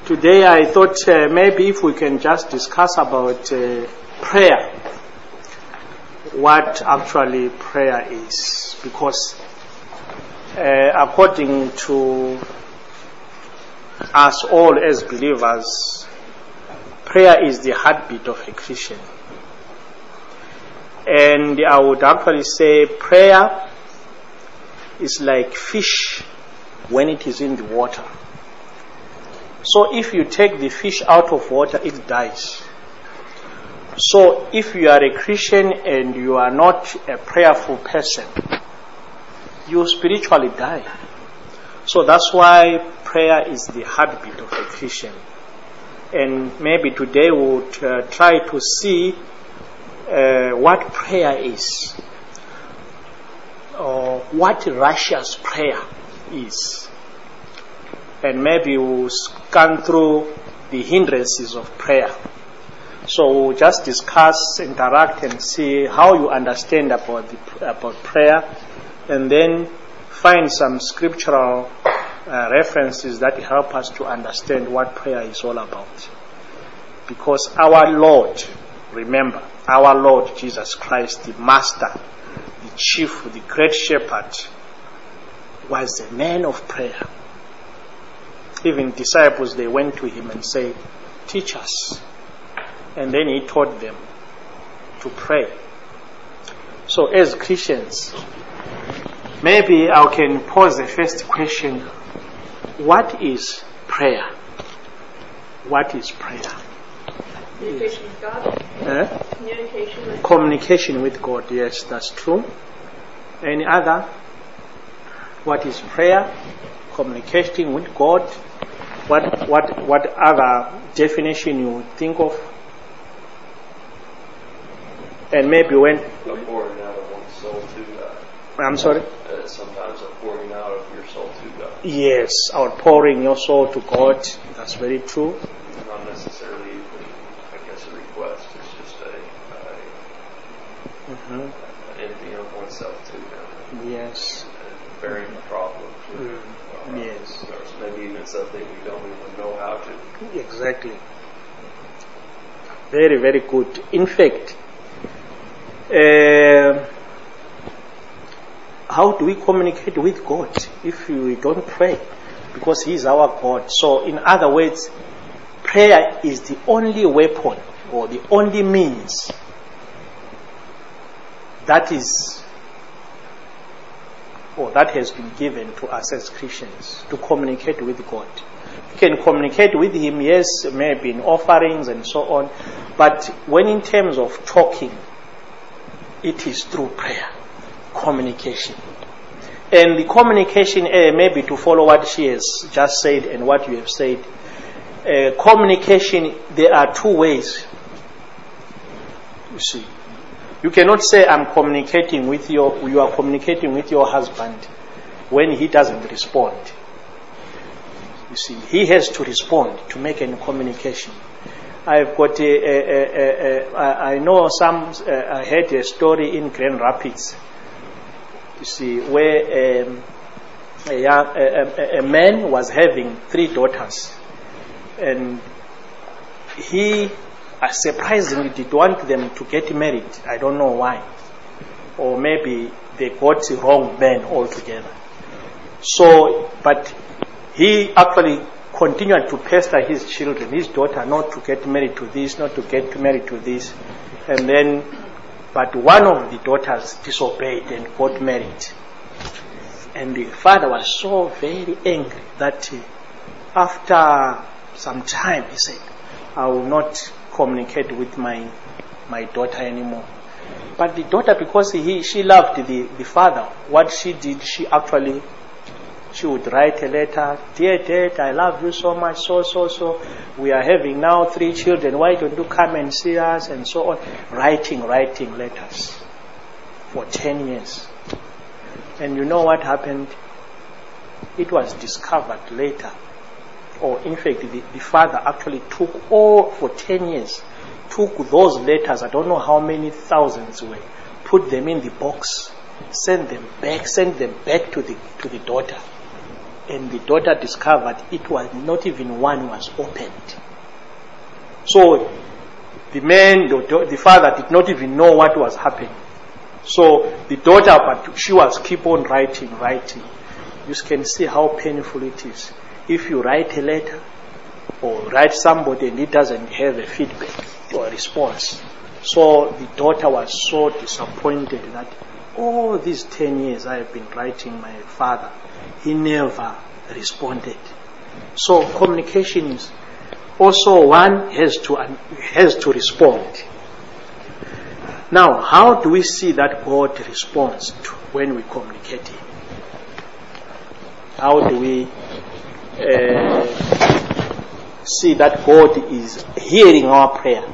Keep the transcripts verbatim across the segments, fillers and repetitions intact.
Today I thought uh, maybe if we can just discuss about uh, prayer, what actually prayer is, because uh, according to us all as believers, prayer is the heartbeat of a Christian. And I would actually say prayer is like fish when it is in the water. So if you take the fish out of water, it dies. So if you are a Christian and you are not a prayerful person, you spiritually die. So that's why prayer is the heartbeat of a Christian. And maybe today we would uh, try to see uh, what prayer is, or what righteous prayer is. And maybe we'll scan through the hindrances of prayer. So we'll just discuss, interact, and see how you understand about the, about prayer, and then find some scriptural uh, references that help us to understand what prayer is all about. Because our Lord, remember, our Lord Jesus Christ, the Master, the Chief, the Great Shepherd, was a man of prayer. Even disciples, they went to him and said, "Teach us." And then he taught them to pray. So as Christians, maybe I can pose the first question: what is prayer? What is prayer? Communication with God. Eh? Communication with Communication with God, yes, that's true. Any other? What is prayer? Communicating with God. What what what other definition you think of? And maybe when a pouring out of one's soul to God. I'm sorry? Uh, sometimes a pouring out of your soul to God. Yes, outpouring your soul to God. That's very true. Not necessarily even, I guess, a request. It's just a, a Mm-hmm. an emptying of oneself to God. Yes. And bearing the problem. Mm. Uh, Yes. Or maybe even something we don't even know how to. Exactly. Very, very good. In fact, uh, how do we communicate with God if we don't pray? Because He is our God. So, in other words, prayer is the only weapon or the only means that is or that has been given to us as Christians to communicate with God. You can communicate with Him, yes, maybe in offerings and so on, but when in terms of talking, it is through prayer, communication. And the communication, uh, maybe to follow what she has just said and what you have said, uh, communication, there are two ways. You see, you cannot say I'm communicating with your, you are communicating with your husband when he doesn't respond. You see, he has to respond to make any communication. I've got a, a, a, a, a I know some, uh, I heard a story in Grand Rapids, you see, where um, a, young, a, a, a man was having three daughters, and he uh, surprisingly did want them to get married. I don't know why. Or maybe they got the wrong man altogether. So, but he actually continued to pester his children, his daughter, not to get married to this, not to get married to this. And then, but one of the daughters disobeyed and got married. And the father was so very angry that uh, after some time he said, I will not communicate with my my daughter anymore. But the daughter, because he she loved the, the father, what she did, she actually She would write a letter, "Dear Dad, I love you so much, so, so, so. We are having now three children. Why don't you come and see us?" And so on. Writing, writing letters for ten years. And you know what happened? It was discovered later. Or in fact, the, the father actually took all, for ten years, took those letters, I don't know how many thousands were, put them in the box, sent them back, sent them back to the to the daughter. and the daughter discovered it was not even one was opened. So the man, the, the father did not even know what was happening. So the daughter, but she was keep on writing, writing. You can see how painful it is. If you write a letter or write somebody and it doesn't have a feedback or a response. So the daughter was so disappointed that all these ten years I have been writing my father, he never responded. So communication is also one has to has to respond. Now, how do we see that God responds to when we communicate Him? How do we uh, see that God is hearing our prayer?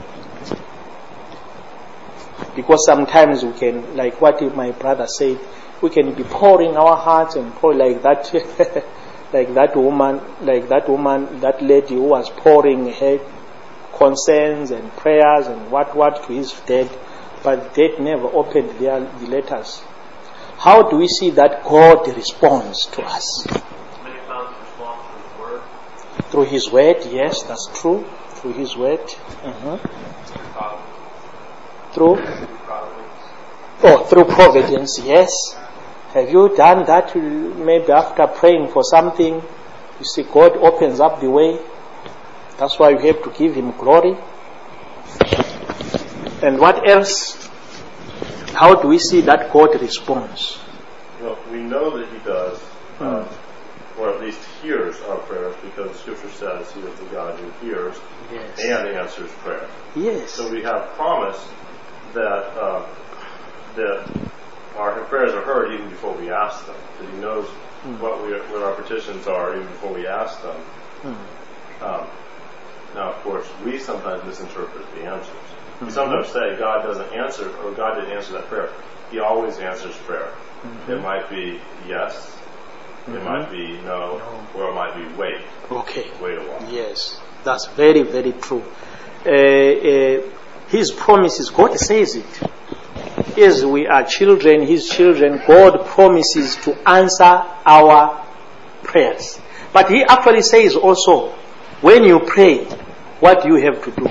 Because sometimes we can, like what my brother said, we can be pouring our hearts and pour like that, like that woman, like that woman, that lady who was pouring her concerns and prayers and what what to his dad, but dad never opened their, the letters. How do we see that God responds to us? Many times response through His Word. Through His Word, yes, that's true. Through His Word. Uh-huh. Through? Oh, through providence, yes. Have you done that maybe after praying for something? You see, God opens up the way. That's why you have to give Him glory. And what else? How do we see that God responds? Well, we know that He does, Mm. uh, or at least hears our prayers, because Scripture says He is the God who hears Yes. and answers prayer. Yes. So we have promise that uh, that our prayers are heard even before we ask them. That He knows Mm. what we what our petitions are even before we ask them. Mm. Um, now, of course, we sometimes misinterpret the answers. We Mhm. sometimes say God doesn't answer, or God didn't answer that prayer. He always answers prayer. Mhm. It might be yes, it Mhm. might be no, or it might be wait, Okay. wait a while. Yes, that's very, very true. Uh, uh, his promises, God says it. As we are children, His children, God promises to answer our prayers. But He actually says also, when you pray, what do you have to do?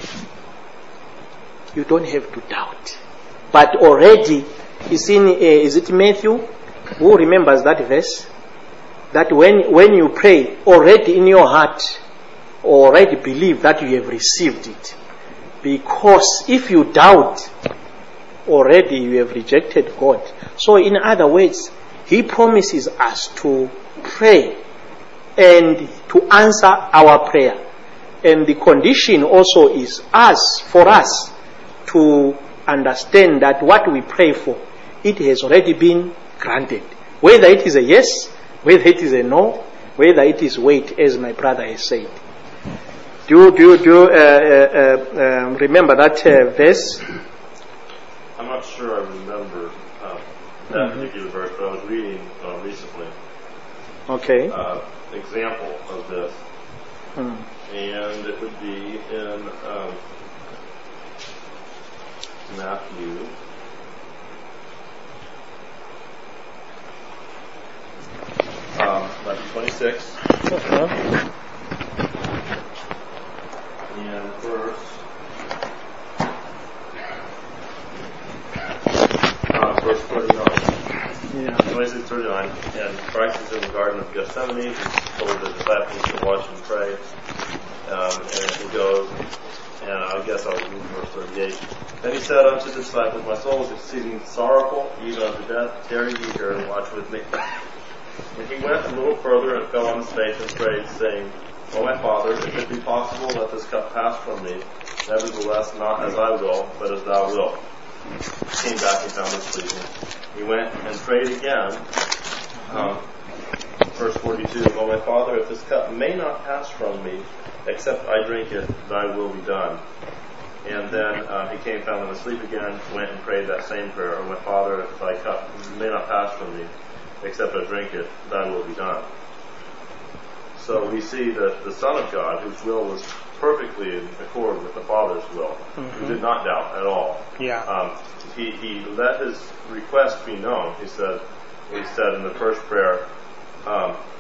You don't have to doubt. But already, it's in, uh, is it Matthew? Who remembers that verse? That when, when you pray, already in your heart, already believe that you have received it. Because if you doubt, already you have rejected God. So in other words, He promises us to pray and to answer our prayer. And the condition also is us, for us, to understand that what we pray for, it has already been granted. Whether it is a yes, whether it is a no, whether it is wait, as my brother has said. Do you, do you, do you uh, uh, uh, remember that uh, verse? I'm not sure I remember uh, that Mhm. particular verse, but I was reading uh, recently Okay. uh, example of this, Hmm. and it would be in um, Matthew. Um, Matthew twenty-six, Uh-huh. and verse uh, verse thirty-nine. Yeah. twenty-six, thirty-nine, and Christ is in the Garden of Gethsemane. He told the disciples to watch and pray, um, and he goes, and I guess I'll read verse thirty-eight. Then he said unto the disciples, My soul is exceeding sorrowful, even unto death. Tarry ye here and watch with me. And he went a little further and fell on his face and prayed, saying, O my Father, if it be possible, let this cup pass from me. Nevertheless, not as I will, but as thou wilt. He came back and found him sleeping. He went and prayed again. Um, verse forty-two, O my Father, if this cup may not pass from me, except I drink it, thy will be done. And then uh, he came, found him asleep again, went and prayed that same prayer, O my Father, if thy cup may not pass from me, except I drink it, thy will be done. So we see that the Son of God, whose will was perfectly in accord with the Father's will, Mhm. who did not doubt at all, Yeah. um, he, he let his request be known. He said, he said in the first prayer, um,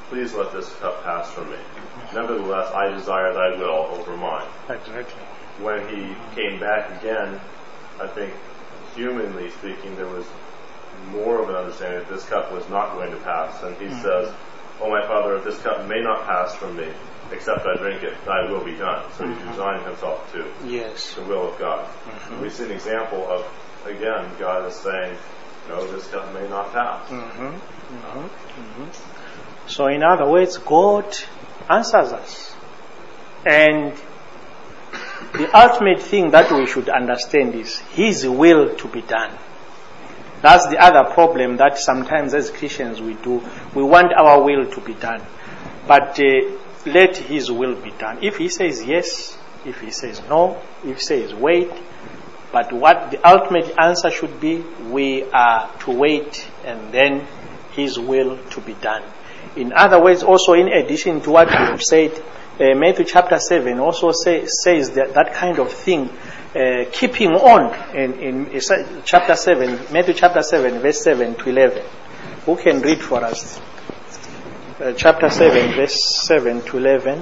please let this cup pass from me. Nevertheless, I desire thy will over mine. Exactly. When he came back again, I think, humanly speaking, there was more of an understanding that this cup was not going to pass. And he mm-hmm. says, "Oh, my Father, if this cup may not pass from me, except I drink it, thy will be done." So mm-hmm. he's resigning himself to yes. the will of God. Mm-hmm. We see an example of, again, God is saying, no, this cup may not pass. Mm-hmm. Mm-hmm. Mm-hmm. So in other words, God answers us. And the ultimate thing that we should understand is His will to be done. That's the other problem that sometimes as Christians we do. We want our will to be done. But uh, let His will be done. If He says yes, if He says no, if He says wait, but what the ultimate answer should be, we are to wait and then His will to be done. In other words, also in addition to what we have said, uh, Matthew chapter seven also say, says that, that kind of thing, uh, keeping on in, in chapter seven, Matthew chapter seven, verse seven to eleven. Who can read for us? Uh, chapter seven, verse seven to eleven.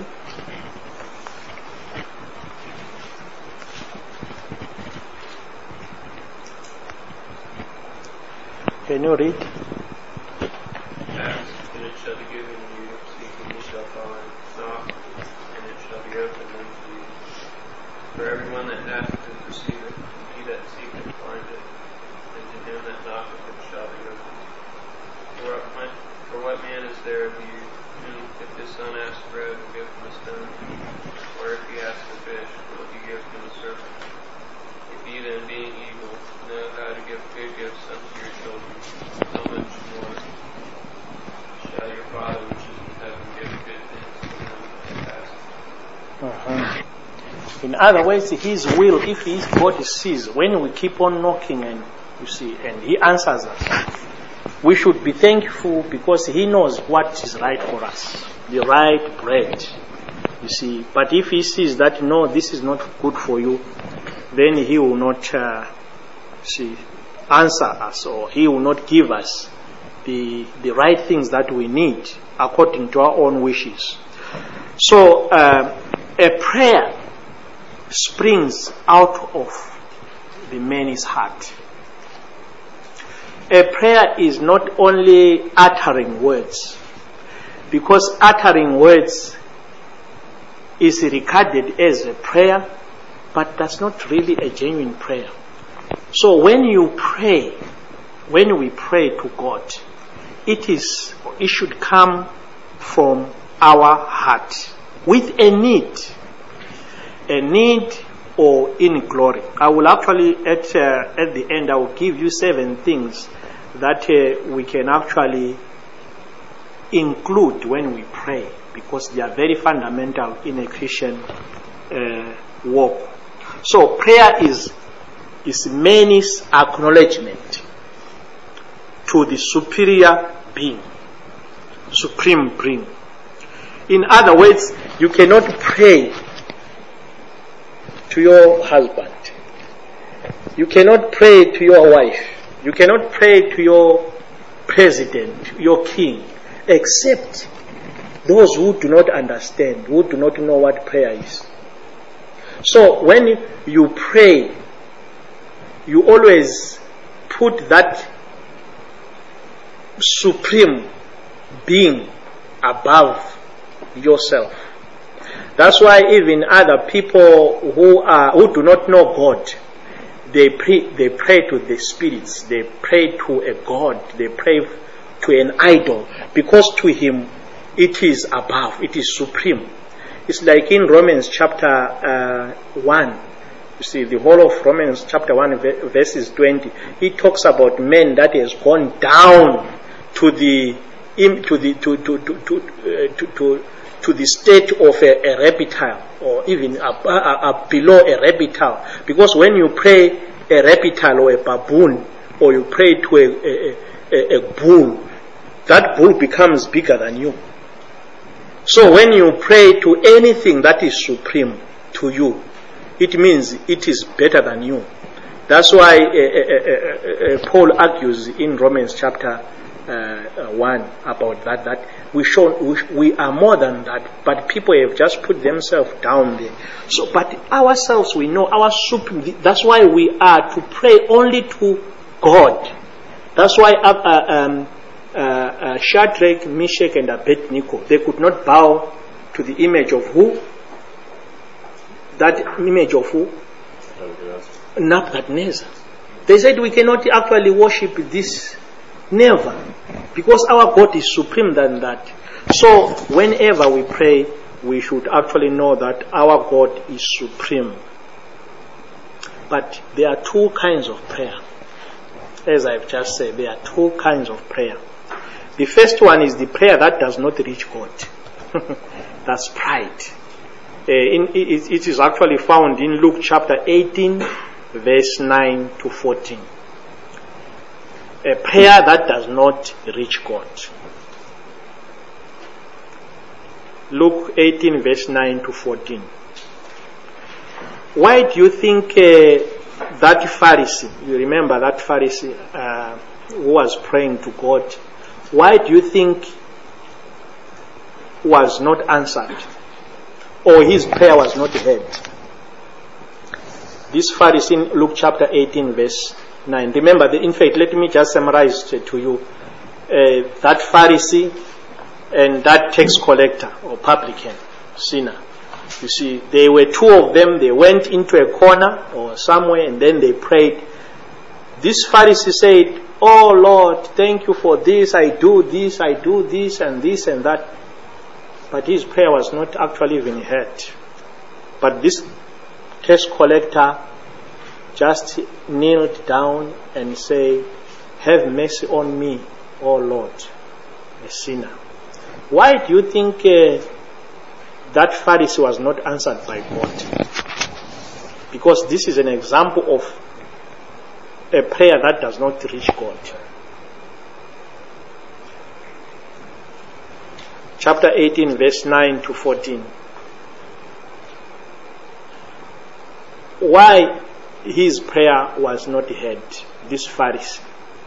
Can you read? Ask, and it shall be given you. Seek, and you shall find. Knock, and it shall be opened unto you. For everyone that asketh receiveth, he that seeketh findeth, and to him that knocketh it shall be opened. For what, man, for what man is there of you, who, if his son asks bread, will give him a stone? Or if he asks a fish, will he give him a serpent? If ye then, being evil, know how to give good gifts unto your children, how much more shall your Father which is in heaven give good things to them that ask? Uh-huh. In other words, His will, if His God sees, when we keep on knocking and you see, and He answers us, we should be thankful because He knows what is right for us, the right bread. You see, but if He sees that no, this is not good for you, then He will not uh, see answer us, or He will not give us the the right things that we need according to our own wishes. So uh, a prayer springs out of the man's heart. A prayer is not only uttering words, because uttering words is regarded as a prayer, but that's not really a genuine prayer. So when you pray, when we pray to God, it is, it should come from our heart with a need, a need or in glory. I will actually, at uh, at the end, I will give you seven things that uh, we can actually include when we pray, because they are very fundamental in a Christian uh, walk. So prayer is is man's acknowledgement to the superior being, supreme being. In other words, you cannot pray to your husband. You cannot pray to your wife. You cannot pray to your president, your king, except those who do not understand, who do not know what prayer is. So when you pray, you always put that supreme being above yourself. That's why even other people who are who do not know God, they pray they pray to the spirits, they pray to a God, they pray to an idol, because to him it is above, it is supreme. It's like in Romans chapter uh, one. You see, the whole of Romans chapter one verses twenty, it talks about men that has gone down to the to the to to to to uh, to, to, to the state of a, a reptile, or even a, a, a below a reptile. Because when you pray a reptile or a baboon, or you pray to a, a, a, a bull, that bull becomes bigger than you. So when you pray to anything that is supreme to you, it means it is better than you. That's why uh, uh, uh, uh, Paul argues in Romans chapter uh, uh, one about that, that we show we, we are more than that, but people have just put themselves down there. So, but ourselves, we know our supreme, that's why we are to pray only to God. That's why uh, uh, um, uh, uh, Shadrach, Meshach, and Abednego, they could not bow to the image of who? That image of who? Nebuchadnezzar. They said we cannot actually worship this. Never. Because our God is supreme than that. So whenever we pray, we should actually know that our God is supreme. But there are two kinds of prayer. As I've just said, there are two kinds of prayer. The first one is the prayer that does not reach God. That's pride. Uh, in, it, it is actually found in Luke chapter eighteen, verse nine to fourteen. A prayer that does not reach God. Luke eighteen, verse nine to fourteen. Why do you think uh, that Pharisee, you remember that Pharisee uh, who was praying to God, why do you think was not answered? Or his prayer was not heard? This Pharisee in Luke chapter eighteen, verse nine. Remember, the, in fact, let me just summarize to you. Uh, that Pharisee and that tax collector or publican, sinner. You see, they were two of them. They went into a corner or somewhere and then they prayed. This Pharisee said, "Oh Lord, thank you for this. I do this, I do this and this and that." But his prayer was not actually even heard. But this tax collector just kneeled down and said, "Have mercy on me, O Lord, a sinner." Why do you think uh, that Pharisee was not answered by God? Because this is an example of a prayer that does not reach God. Chapter eighteen, verse nine to fourteen. Why his prayer was not heard, this Pharisee?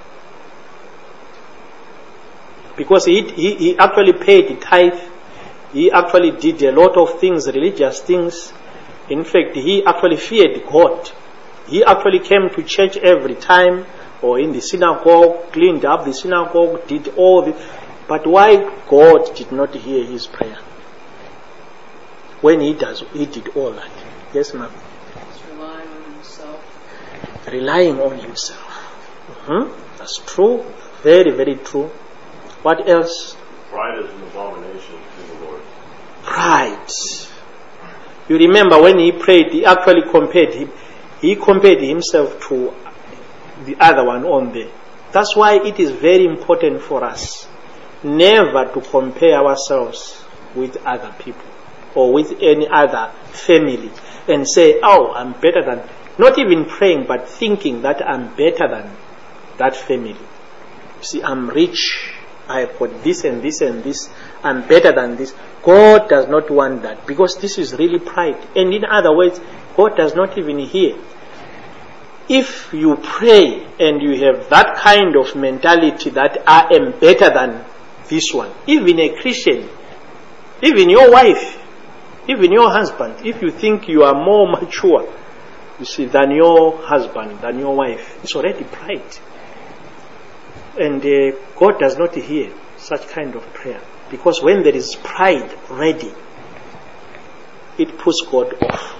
Because he, he, he actually paid the tithe. He actually did a lot of things, religious things. In fact, he actually feared God. He actually came to church every time, or in the synagogue, cleaned up the synagogue, did all the... But why God did not hear his prayer? When he does, he did all that. Yes, ma'am? He's relying on himself. Relying on himself. Mm-hmm. That's true. Very, very true. What else? Pride is an abomination to the Lord. Pride. You remember when he prayed, he actually compared him. He compared himself to the other one on there. That's why it is very important for us never to compare ourselves with other people or with any other family and say, "Oh, I'm better than," not even praying, but thinking that I'm better than that family. See, I'm rich, I've got this and this and this, I'm better than this. God does not want that, because this is really pride. And in other words, God does not even hear. If you pray and you have that kind of mentality that I am better than this one, even a Christian, even your wife, even your husband, if you think you are more mature, you see, than your husband, than your wife, it's already pride. And uh, God does not hear such kind of prayer, because when there is pride ready, it puts God off.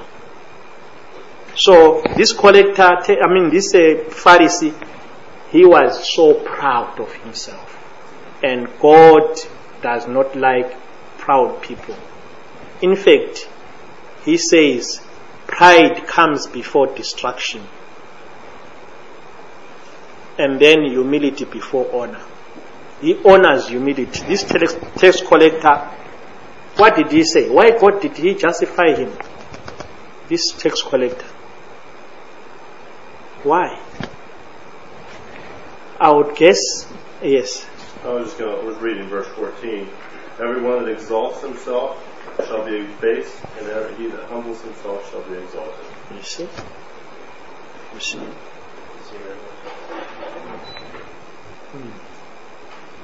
So this collector, I mean this uh, Pharisee, he was so proud of himself. And God does not like proud people. In fact, he says, pride comes before destruction, and then humility before honor. He honors humility. This tax, tax collector, what did he say? Why God did he justify him? This tax collector. Why? I would guess, yes. I was just going to was reading verse fourteen. Everyone that exalts himself shall be abased, and every he that humbles himself shall be exalted. You see? You see? Hmm.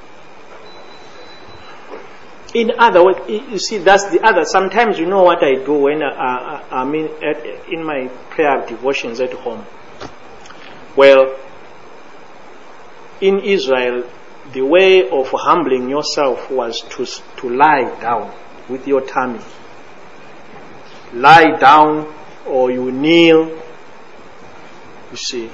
In other words, you see, that's the other. Sometimes you know what I do when I, I, I'm in, at, in my prayer devotions at home. Well, in Israel, the way of humbling yourself was to to lie down with your tummy. Lie down or you kneel, you see.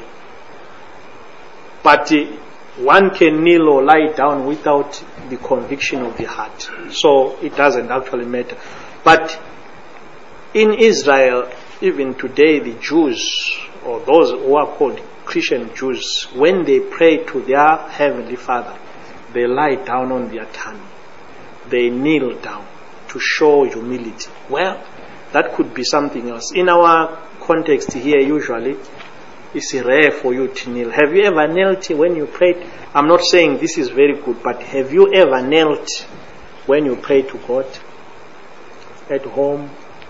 But uh, one can kneel or lie down without the conviction of the heart. So it doesn't actually matter. But in Israel, even today, the Jews, or those who are called Christian Jews, when they pray to their Heavenly Father, they lie down on their tummy. They kneel down to show humility. Well, that could be something else. In our context here, usually, it's rare for you to kneel. Have you ever knelt when you prayed? I'm not saying this is very good, but have you ever knelt when you pray to God at home?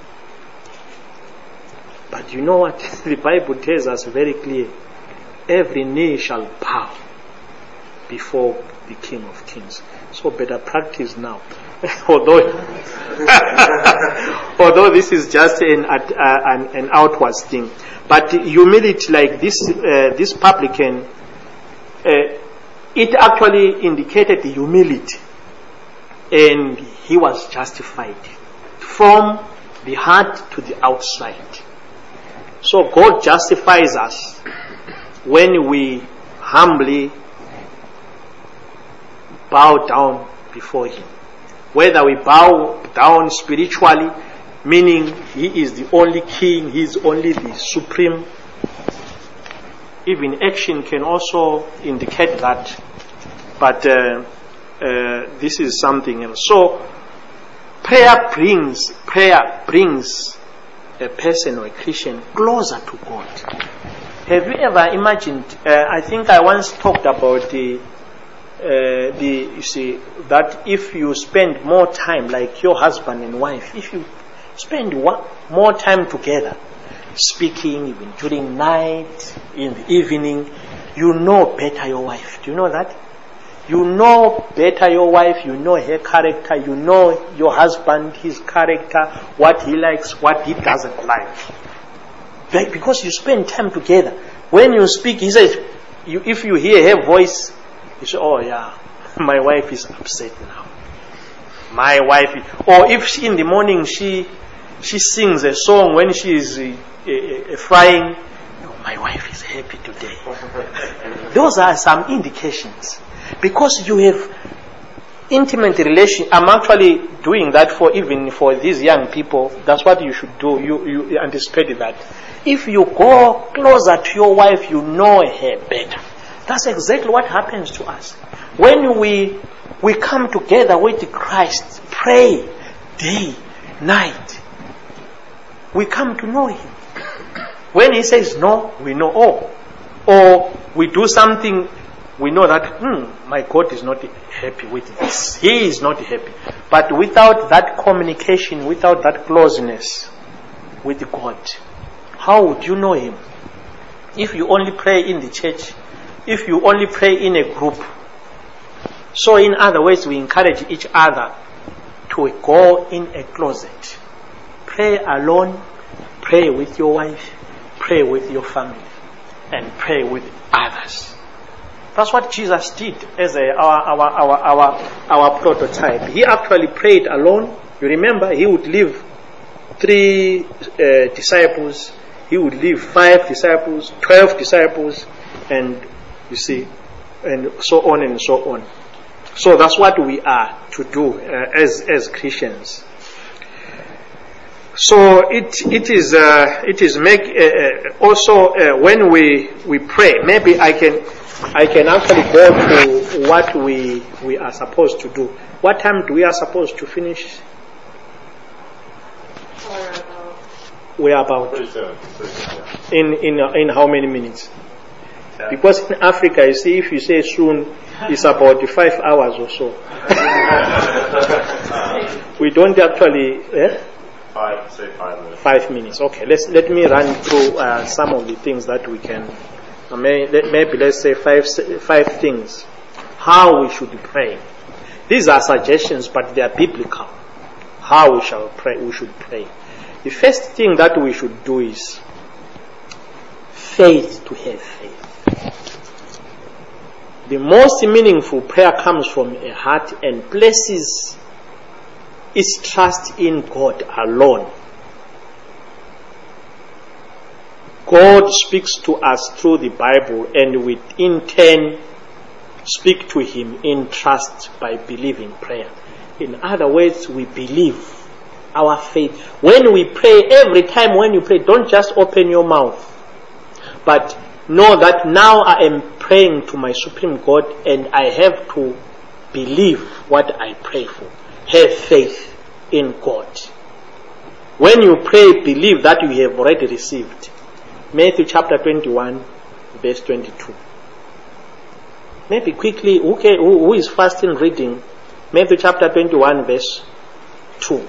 But you know what? The Bible tells us very clear. Every knee shall bow before the King of Kings. So better practice now. although, although this is just an, uh, an, an outward thing. But humility like this, uh, this publican, uh, it actually indicated the humility. And he was justified from the heart to the outside. So God justifies us when we humbly bow down before Him. Whether we bow down spiritually, meaning He is the only King, He is only the supreme. Even action can also indicate that. But uh, uh, this is something else. So prayer brings prayer brings a person or a Christian closer to God. Have you ever imagined? Uh, I think I once talked about the uh, the you see that if you spend more time like your husband and wife, if you spend one, more time together, speaking even during night, in the evening, you know better your wife. Do you know that? You know better your wife, you know her character, you know your husband, his character, what he likes, what he doesn't like. Like, because you spend time together. When you speak, he says, you, if you hear her voice, you say, oh yeah, my wife is upset now. My wife is, or if she, in the morning she she sings a song when she is uh, uh, uh, frying, oh, my wife is happy today. Those are some indications. Because you have intimate relation. I'm actually doing that for even for these young people. That's what you should do. You you anticipate that. If you go closer to your wife, you know her better. That's exactly what happens to us. When we we come together with Christ, pray day, night, we come to know Him. When He says no, we know oh. Or we do something, we know that, hmm, my God is not happy with this. He is not happy. But without that communication, without that closeness with God, how would you know Him? If you only pray in the church, if you only pray in a group. So in other words, we encourage each other to go in a closet. Pray alone, pray with your wife, pray with your family, and pray with others. That's what Jesus did as a, our, our, our, our, our prototype. He actually prayed alone. You remember, He would leave three uh, disciples. He would leave five disciples, twelve disciples, and you see, and so on and so on. So that's what we are to do uh, as as Christians. So it it is uh, it is make uh, also uh, when we we pray. Maybe I can I can actually go to what we we are supposed to do. What time do we are supposed to finish? We are about in in uh, in how many minutes? Because in Africa, you see, if you say soon, it's about five hours or so. We don't actually. Eh? Five, say five minutes. Five minutes. Okay. Let's let me run through uh, some of the things that we can. Uh, may, let, maybe let's say five five things. How we should pray. These are suggestions, but they are biblical. How we shall pray, we should pray. The first thing that we should do is faith, to have faith. The most meaningful prayer comes from a heart and places its trust in God alone. God speaks to us through the Bible, and we in turn speak to Him in trust by believing prayer. In other words, we believe our faith. When we pray, every time when you pray, don't just open your mouth, but know that now I am praying to my Supreme God, and I have to believe what I pray for. Have faith in God. When you pray, believe that you have already received. Matthew chapter twenty-one, verse twenty-two. Maybe quickly, who, can, who, who is fast in reading Matthew chapter twenty-one, verse two?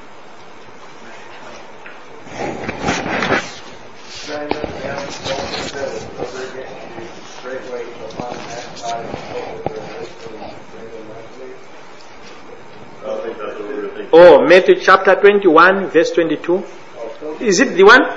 Oh, Matthew chapter twenty-one, verse twenty-two. Is it the one?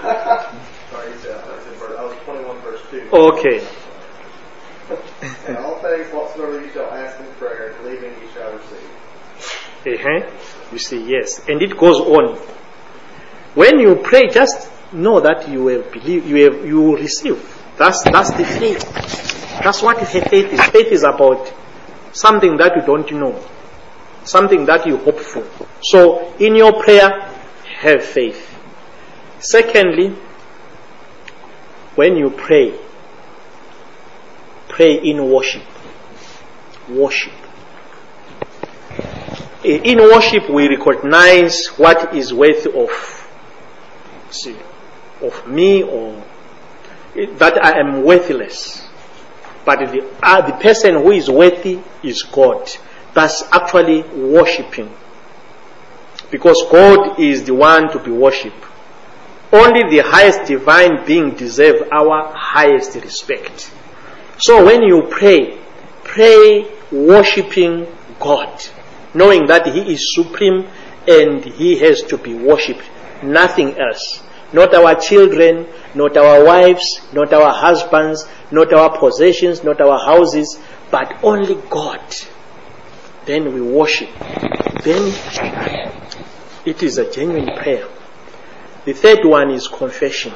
Okay. And all things whatsoever you shall ask in prayer, believing you shall receive. Uh-huh. You see, yes. And it goes on. When you pray, just know that you will believe, you have, you will receive. That's that's the faith. That's what faith is. Faith is about something that you don't know, something that you hope for. So, in your prayer, have faith. Secondly, when you pray, pray in worship. Worship. In worship, we recognize what is worthy of, see, of me, or that I am worthless. But the, uh, the person who is worthy is God. That's actually worshipping. Because God is the one to be worshipped. Only the highest divine being deserves our highest respect. So when you pray, pray worshipping God, knowing that He is supreme and He has to be worshipped. Nothing else. Not our children, not our wives, not our husbands, not our possessions, not our houses, but only God. Then we worship. Then it is a genuine prayer. The third one is confession.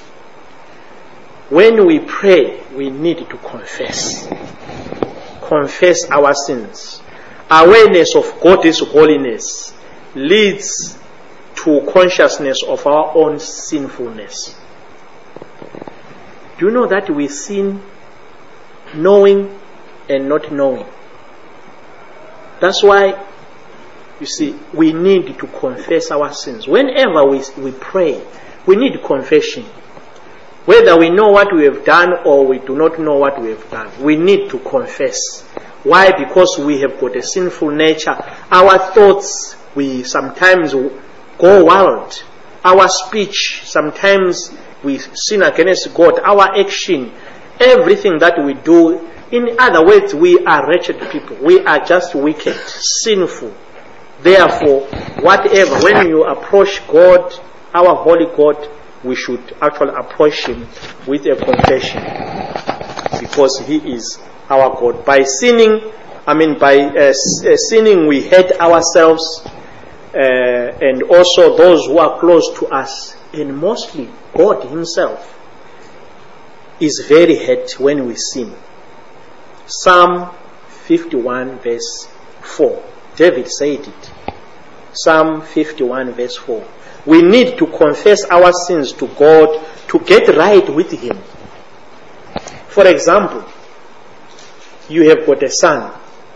When we pray, we need to confess. Confess our sins. Awareness of God's holiness leads to consciousness of our own sinfulness. Do you know that we sin knowing and not knowing? That's why, you see, we need to confess our sins. Whenever we, we pray, we need confession. Whether we know what we have done or we do not know what we have done, we need to confess. Why? Because we have got a sinful nature. Our thoughts, we sometimes go wild. Our speech, sometimes we sin against God. Our action, everything that we do, in other words, we are wretched people. We are just wicked, sinful. Therefore, whatever, when you approach God, our holy God, we should actually approach Him with a confession, because He is our God. By sinning, I mean by uh, sinning, we hurt ourselves uh, and also those who are close to us, and mostly God Himself is very hurt when we sin. Psalm fifty-one verse four. David said it. Psalm fifty-one verse four. We need to confess our sins to God to get right with Him. For example, you have got a son.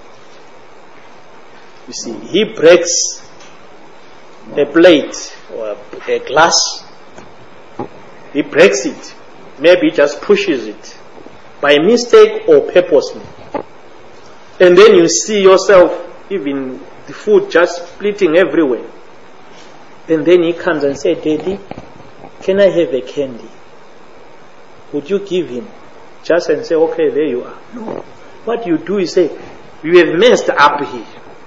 You see, he breaks a plate or a glass. He breaks it. Maybe he just pushes it by mistake or purposely. And then you see yourself, even the food just splitting everywhere. And then he comes and says, Daddy, can I have a candy? Would you give him? Just and say, okay, there you are. No. What you do is say, you have messed up here.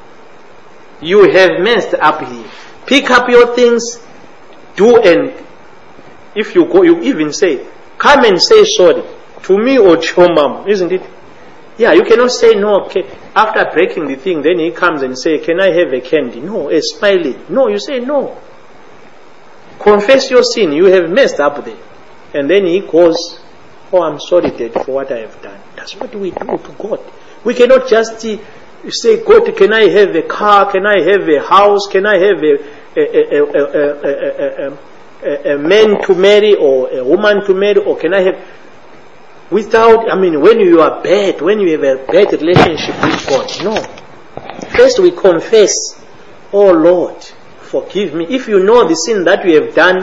You have messed up here. Pick up your things, do, and if you go, you even say, come and say sorry to me or to your mom, isn't it? Yeah, you cannot say no. Okay. After breaking the thing, then he comes and say, can I have a candy? No, a smiley. No, you say no. Confess your sin. You have messed up there. And then he goes, oh, I'm sorry, Dad, for what I have done. That's what we do to God. We cannot just uh, say, God, can I have a car? Can I have a house? Can I have a, a, a, a, a, a, a, a man to marry or a woman to marry? Or can I have... Without, I mean, when you are bad, when you have a bad relationship with God, no. First we confess, oh Lord, forgive me. If you know the sin that you have done,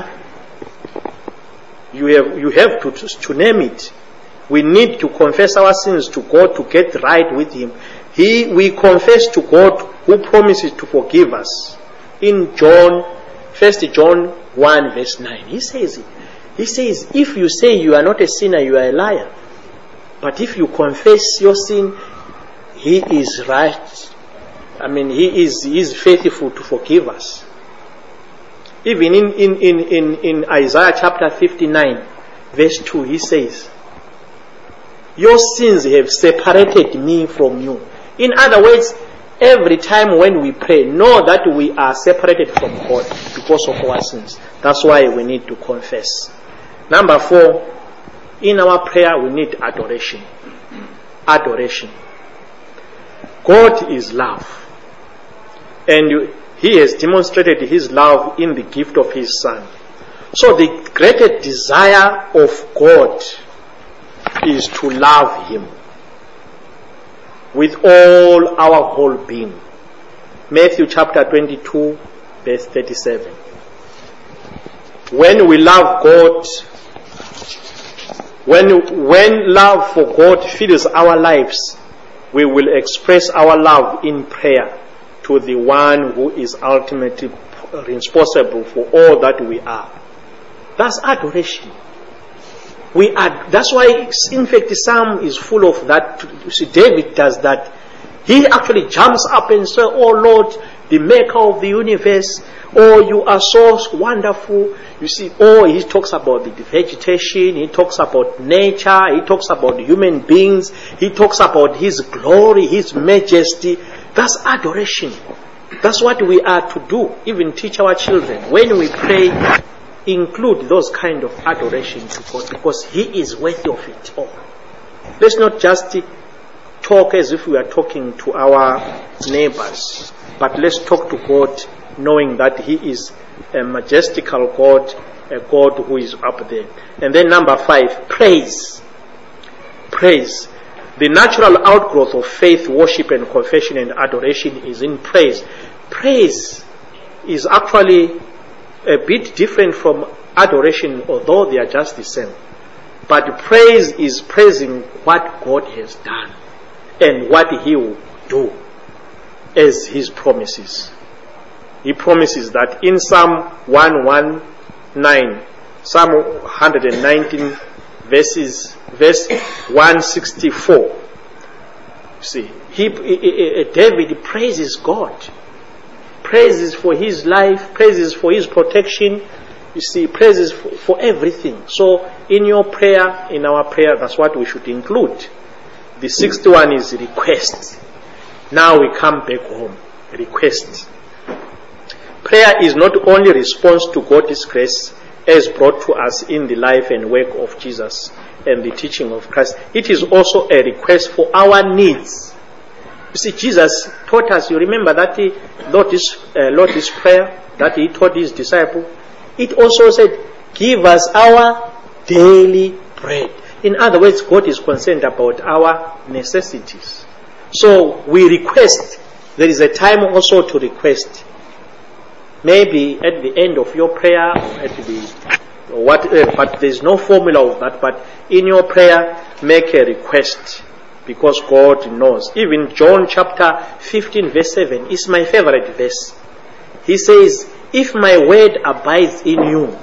you have you have to, to name it. We need to confess our sins to God to get right with Him. He, we confess to God who promises to forgive us. In John, First John one verse nine, He says it. He says, if you say you are not a sinner, you are a liar. But if you confess your sin, He is right. I mean, He is, he is faithful to forgive us. Even in, in, in, in, in Isaiah chapter fifty-nine, verse two, He says, your sins have separated me from you. In other words, every time when we pray, know that we are separated from God because of our sins. That's why we need to confess. Number four, in our prayer we need adoration. Adoration. God is love. And He has demonstrated His love in the gift of His Son. So the greatest desire of God is to love Him with all our whole being. Matthew chapter twenty-two, verse thirty-seven. When we love God, when, when love for God fills our lives, we will express our love in prayer to the one who is ultimately responsible for all that we are. That's adoration. We are, that's why, in fact, the Psalm is full of that. You see, David does that. He actually jumps up and says, oh Lord, the maker of the universe, oh, you are so wonderful. You see, oh, he talks about the vegetation, he talks about nature, he talks about human beings, he talks about His glory, His majesty. That's adoration. That's what we are to do, even teach our children. When we pray, include those kind of adoration to God, because He is worthy of it all. Let's not just talk as if we are talking to our neighbors, but let's talk to God knowing that He is a majestical God, a God who is up there. And then number five, praise. Praise. The natural outgrowth of faith, worship and confession and adoration is in praise. Praise is actually a bit different from adoration, although they are just the same. But praise is praising what God has done and what He will do as His promises. He promises that in Psalm one nineteen, Psalm one nineteen verses, verse one sixty-four. See, he, he, David praises God. Praises for his life, praises for his protection, you see, praises for, for everything. So in your prayer, in our prayer, that's what we should include. The sixth one is request. Now we come back home. Request. Prayer is not only response to God's grace as brought to us in the life and work of Jesus and the teaching of Christ. It is also a request for our needs. You see, Jesus taught us, you remember that he, Lord, this, uh, Lord, this prayer that He taught His disciples. It also said, give us our daily bread. In other words, God is concerned about our necessities. So we request. There is a time also to request. Maybe at the end of your prayer, or at the what, uh, but there is no formula of that. But in your prayer, make a request, because God knows. Even John chapter fifteen verse seven is my favorite verse. He says, if my word abides in you,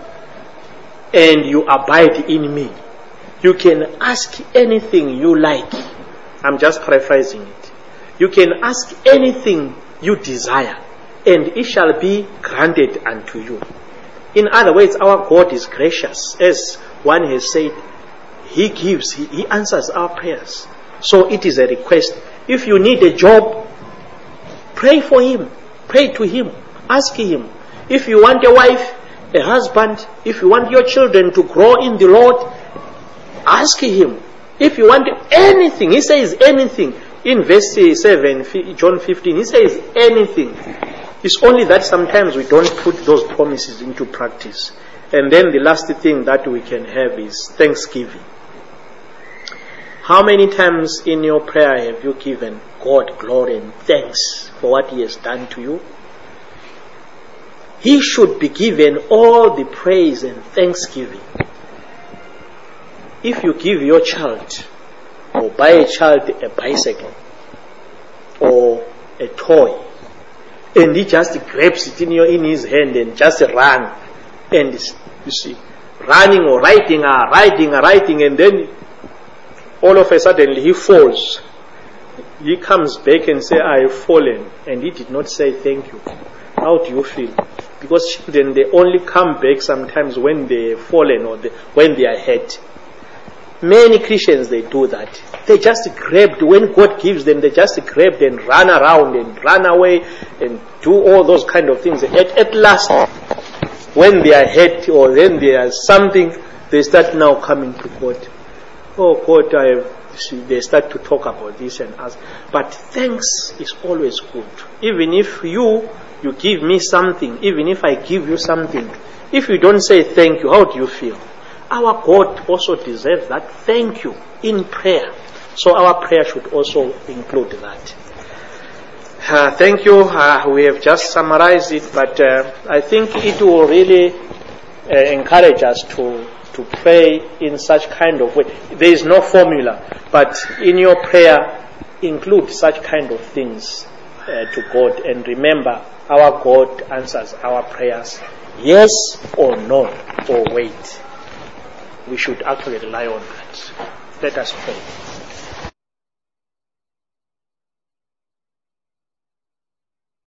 and you abide in me, you can ask anything you like. I'm just paraphrasing it. You can ask anything you desire, and it shall be granted unto you. In other words, our God is gracious. As one has said, He gives, He, he answers our prayers. So it is a request. If you need a job, pray for Him. Pray to Him. Ask Him. If you want a wife, a husband, if you want your children to grow in the Lord, ask Him. If you want anything, He says anything. In verse seven, John fifteen, He says anything. It's only that sometimes we don't put those promises into practice. And then the last thing that we can have is thanksgiving. How many times in your prayer have you given God glory and thanks for what He has done to you? He should be given all the praise and thanksgiving. If you give your child or buy a child a bicycle or a toy, and he just grabs it in your in his hand and just run, and you see, running or riding or riding or riding, and then all of a sudden he falls. He comes back and says, I have fallen, and he did not say thank you. How do you feel? Because children, they only come back sometimes when they have fallen or they, when they are hurt. Many Christians, they do that. They just grabbed, when God gives them, they just grabbed and run around and run away and do all those kind of things. At, at last, when they are hurt or then there is something, they start now coming to God. Oh God, I have, see, they start to talk about this and ask. But thanks is always good. Even if you, you give me something, even if I give you something, if you don't say thank you, how do you feel? Our God also deserves that thank you in prayer. So our prayer should also include that. Uh, thank you. Uh, we have just summarized it, but uh, I think it will really uh, encourage us to, to pray in such kind of way. There is no formula, but in your prayer, include such kind of things uh, to God. And remember, our God answers our prayers, yes or no, or wait. We should actually rely on that. Let us pray.